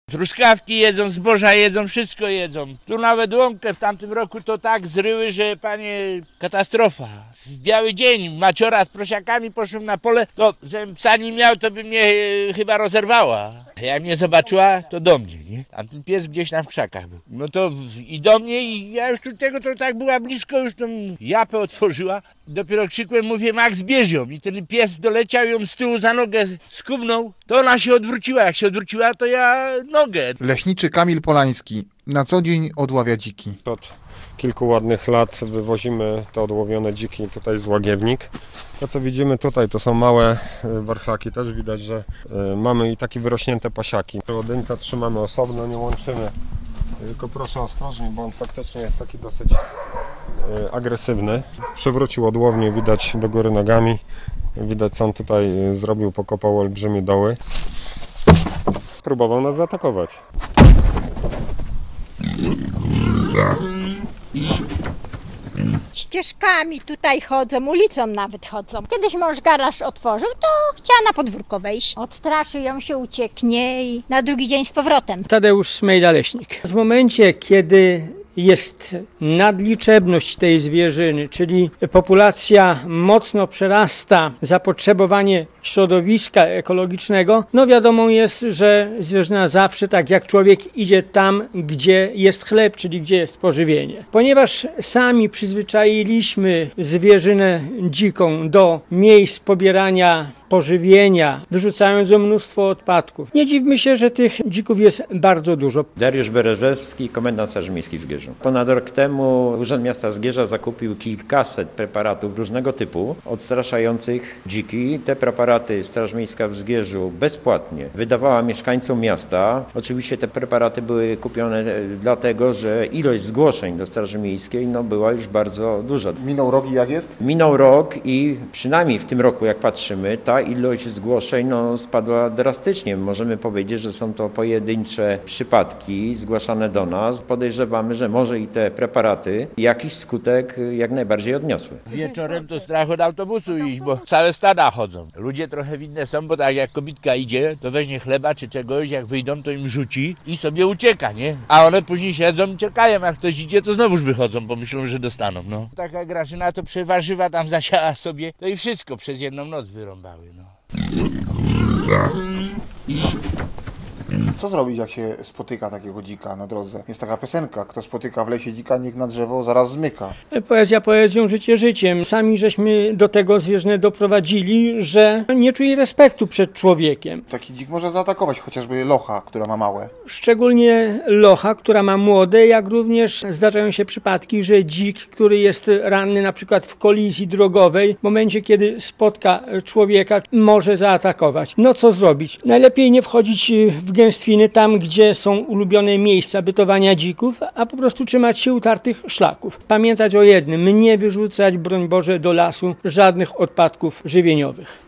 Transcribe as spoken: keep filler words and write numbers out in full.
Truskawki jedzą, zboża jedzą, wszystko jedzą. Tu nawet łąkę w tamtym roku to tak zryły, że panie, katastrofa. W biały dzień maciora z prosiakami poszłem na pole, to żebym psa nie miał, to by mnie e, chyba rozerwała. Jak mnie zobaczyła, to do mnie, nie? A ten pies gdzieś tam w krzakach był. No to w, i do mnie i ja już tu tego to tak była blisko, już tą japę otworzyła. Dopiero krzykłem, mówię, Max, bierz ją. I ten pies doleciał ją z tyłu za nogę, skubnął. To ona się odwróciła. Jak się odwróciła, to ja nogę. Leśniczy Kamil Polański na co dzień odławia dziki. Od kilku ładnych lat wywozimy te odłowione dziki tutaj z Łagiewnik. To co widzimy tutaj to są małe warchlaki, też widać, że mamy i takie wyrośnięte pasiaki. Odyńca trzymamy osobno, nie łączymy, tylko proszę ostrożnie, bo on faktycznie jest taki dosyć agresywny. Przewrócił odłownię, widać do góry nogami, widać co on tutaj zrobił, pokopał olbrzymie doły. Próbował nas zaatakować. Ścieżkami tutaj chodzą, ulicą nawet chodzą. Kiedyś mąż garaż otworzył, to chciała na podwórko wejść. Odstraszy ją, się ucieknie i na drugi dzień z powrotem. Tadeusz Smejda-Leśnik. W momencie, kiedy jest nadliczebność tej zwierzyny, czyli populacja mocno przerasta zapotrzebowanie środowiska ekologicznego, no wiadomo jest, że zwierzyna zawsze, tak jak człowiek, idzie tam, gdzie jest chleb, czyli gdzie jest pożywienie. Ponieważ sami przyzwyczailiśmy zwierzynę dziką do miejsc pobierania pożywienia, wyrzucając mnóstwo odpadków. Nie dziwmy się, że tych dzików jest bardzo dużo. Dariusz Bereżewski, komendant Straży Miejskiej w Zgierzu. Ponad rok temu Urząd Miasta Zgierza zakupił kilkaset preparatów różnego typu, odstraszających dziki. Te preparaty Straż Miejska w Zgierzu bezpłatnie wydawała mieszkańcom miasta. Oczywiście te preparaty były kupione dlatego, że ilość zgłoszeń do Straży Miejskiej no, była już bardzo duża. Minął rok i jak jest? Minął rok i przynajmniej w tym roku, jak patrzymy, ta ilość zgłoszeń no, spadła drastycznie. Możemy powiedzieć, że są to pojedyncze przypadki zgłaszane do nas. Podejrzewamy, że może i te preparaty jakiś skutek jak najbardziej odniosły. Wieczorem to strach od autobusu iść, bo całe stada chodzą. Ludzie trochę winne są, bo tak jak kobitka idzie, to weźmie chleba czy czegoś, jak wyjdą, to im rzuci i sobie ucieka, nie? A one później siedzą i czekają, jak ktoś idzie, to znowuż wychodzą, bo myślą, że dostaną, no. Taka Grażyna to przeważywa, tam zasiała sobie, to i wszystko przez jedną noc wyrąbały, no. Co zrobić, jak się spotyka takiego dzika na drodze? Jest taka piosenka, kto spotyka w lesie dzika, niech na drzewo zaraz zmyka. Poezja poezją, życie życiem. Sami żeśmy do tego zwierzynę doprowadzili, że nie czuje respektu przed człowiekiem. Taki dzik może zaatakować chociażby locha, która ma małe. Szczególnie locha, która ma młode, jak również zdarzają się przypadki, że dzik, który jest ranny na przykład w kolizji drogowej, w momencie, kiedy spotka człowieka, może zaatakować. No co zrobić? Najlepiej nie wchodzić w gęstwiny tam, gdzie są ulubione miejsca bytowania dzików, a po prostu trzymać się utartych szlaków. Pamiętać o jednym, nie wyrzucać, broń Boże, do lasu żadnych odpadków żywieniowych.